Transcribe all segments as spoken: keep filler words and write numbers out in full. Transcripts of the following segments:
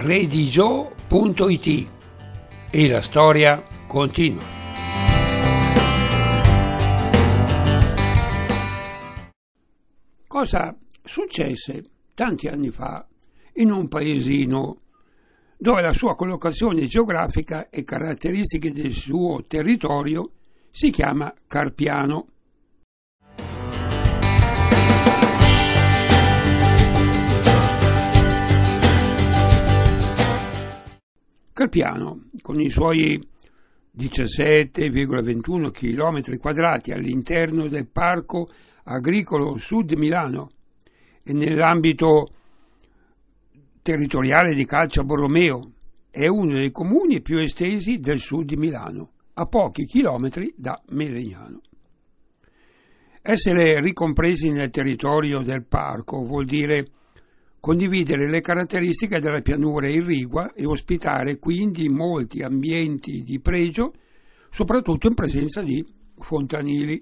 redigio punto it e la storia continua. Cosa successe tanti anni fa in un paesino dove la sua collocazione geografica e caratteristiche del suo territorio si chiama Carpiano. Carpiano, con i suoi diciassette virgola ventuno chilometri quadrati all'interno del Parco Agricolo Sud Milano e nell'ambito territoriale di Calcia Borromeo, è uno dei comuni più estesi del sud di Milano, a pochi chilometri da Melegnano. Essere ricompresi nel territorio del parco vuol dire condividere le caratteristiche della pianura irrigua e ospitare quindi molti ambienti di pregio, soprattutto in presenza di fontanili.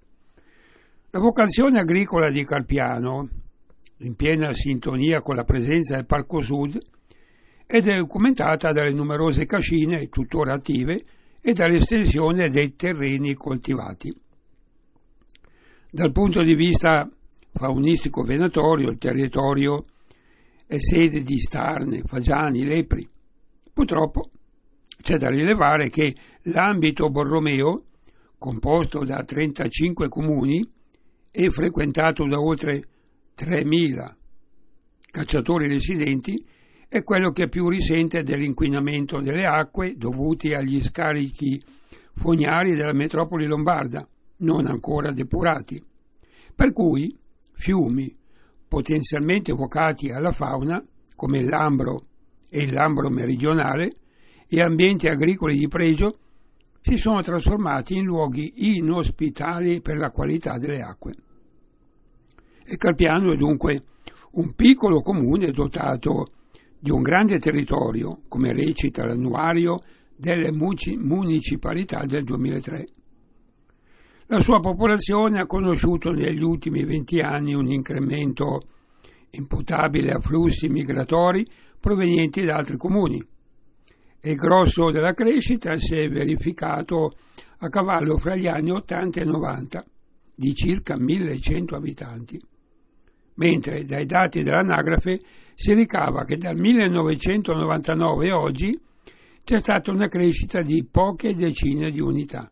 La vocazione agricola di Carpiano, in piena sintonia con la presenza del Parco Sud, è documentata dalle numerose cascine tuttora attive e dall'estensione dei terreni coltivati. Dal punto di vista faunistico venatorio, il territorio è sede di starne, fagiani, lepri. Purtroppo c'è da rilevare che l'ambito Borromeo, composto da trentacinque comuni e frequentato da oltre tremila cacciatori residenti, è quello che più risente dell'inquinamento delle acque dovuti agli scarichi fognari della metropoli lombarda, non ancora depurati, per cui fiumi potenzialmente vocati alla fauna, come il Lambro e il Lambro meridionale, e ambienti agricoli di pregio, si sono trasformati in luoghi inospitali per la qualità delle acque. E Carpiano è dunque un piccolo comune dotato di un grande territorio, come recita l'annuario delle municipalità del duemilatré. La sua popolazione ha conosciuto negli ultimi venti anni un incremento imputabile a flussi migratori provenienti da altri comuni e il grosso della crescita si è verificato a cavallo fra gli anni ottanta e novanta di circa millecento abitanti, mentre dai dati dell'anagrafe si ricava che dal millenovecentonovantanove a oggi c'è stata una crescita di poche decine di unità.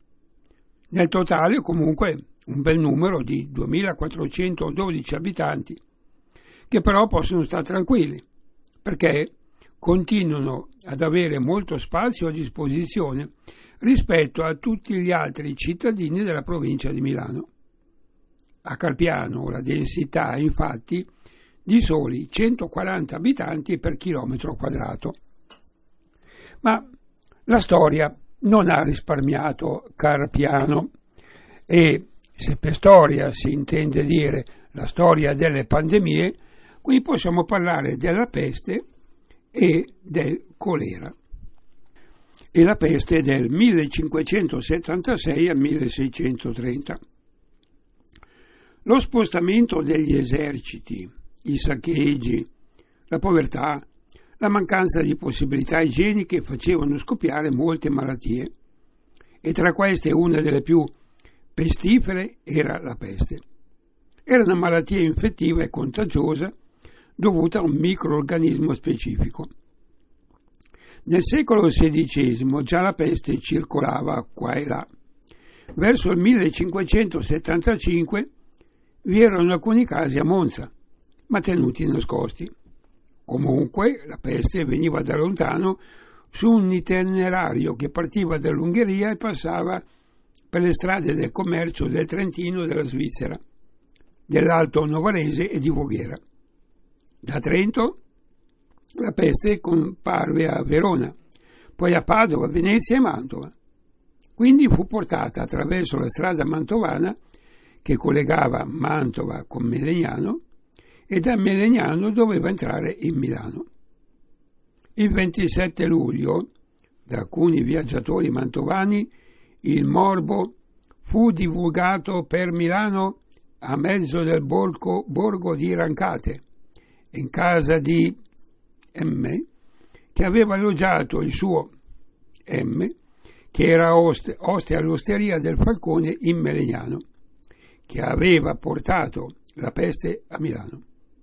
Nel totale comunque un bel numero di duemilaquattrocentododici abitanti, che però possono stare tranquilli, perché continuano ad avere molto spazio a disposizione rispetto a tutti gli altri cittadini della provincia di Milano. A Carpiano la densità è infatti di soli centoquaranta abitanti per chilometro quadrato. Ma la storia non ha risparmiato Carpiano e, se per storia si intende dire la storia delle pandemie, qui possiamo parlare della peste e del colera. E la peste del millecinquecentosettantasei al milleseicentotrenta. Lo spostamento degli eserciti, i saccheggi, la povertà, la mancanza di possibilità igieniche facevano scoppiare molte malattie, e tra queste una delle più pestifere era la peste. Era una malattia infettiva e contagiosa dovuta a un microorganismo specifico. Nel secolo sedicesimo già la peste circolava qua e là. Verso il millecinquecentosettantacinque vi erano alcuni casi a Monza, ma tenuti nascosti. Comunque la peste veniva da lontano su un itinerario che partiva dall'Ungheria e passava per le strade del commercio del Trentino e della Svizzera, dell'Alto Novarese e di Voghera. Da Trento la peste comparve a Verona, poi a Padova, Venezia e Mantova. Quindi fu portata attraverso la strada mantovana che collegava Mantova con Melegnano, e da Melegnano doveva entrare in Milano. Il ventisette luglio, da alcuni viaggiatori mantovani, il morbo fu divulgato per Milano a mezzo del borgo, borgo di Rancate, in casa di M, che aveva alloggiato il suo M, che era oste, oste all'osteria del Falcone in Melegnano, che aveva portato la peste a Milano.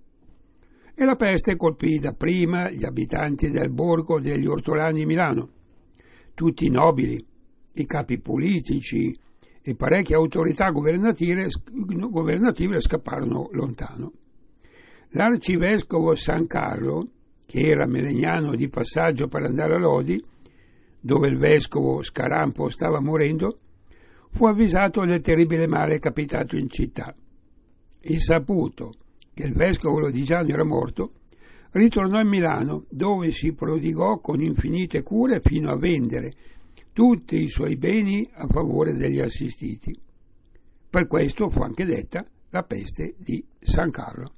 E la peste colpì dapprima gli abitanti del borgo degli Ortolani di Milano, tutti i nobili, i capi politici e parecchie autorità governative, governative scapparono lontano. L'arcivescovo San Carlo, che era melegnano di passaggio per andare a Lodi, dove il vescovo Scarampo stava morendo, fu avvisato del terribile male capitato in città e, saputo che il vescovo lodigiano era morto, ritornò in Milano, dove si prodigò con infinite cure fino a vendere tutti i suoi beni a favore degli assistiti. Per questo fu anche detta la peste di San Carlo.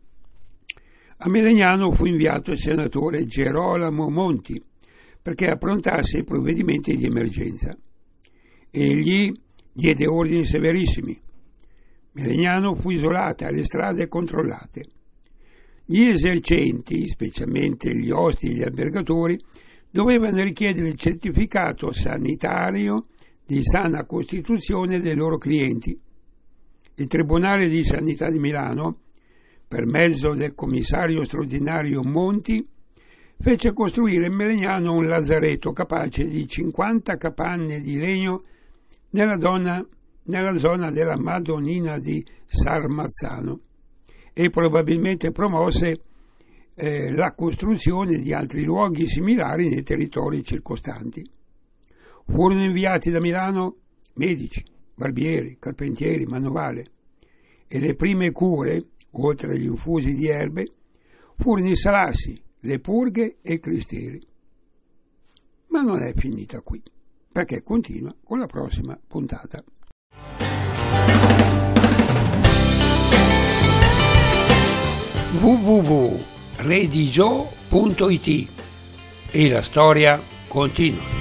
A Melegnano fu inviato il senatore Gerolamo Monti perché approntasse i provvedimenti di emergenza. Egli diede ordini severissimi. Melegnano fu isolata e le strade controllate. Gli esercenti, specialmente gli osti e gli albergatori, dovevano richiedere il certificato sanitario di sana costituzione dei loro clienti. Il Tribunale di Sanità di Milano, per mezzo del commissario straordinario Monti, fece costruire in Melegnano un lazzaretto capace di cinquanta capanne di legno nella, donna, nella zona della Madonnina di Sarmazzano e probabilmente promosse eh, la costruzione di altri luoghi similari nei territori circostanti. Furono inviati da Milano medici, barbieri, carpentieri, manovale e le prime cure, oltre agli infusi di erbe, furono i salassi, le purghe e i clisteri. Ma non è finita qui, perché continua con la prossima puntata. w w w punto redigio punto it e la storia continua.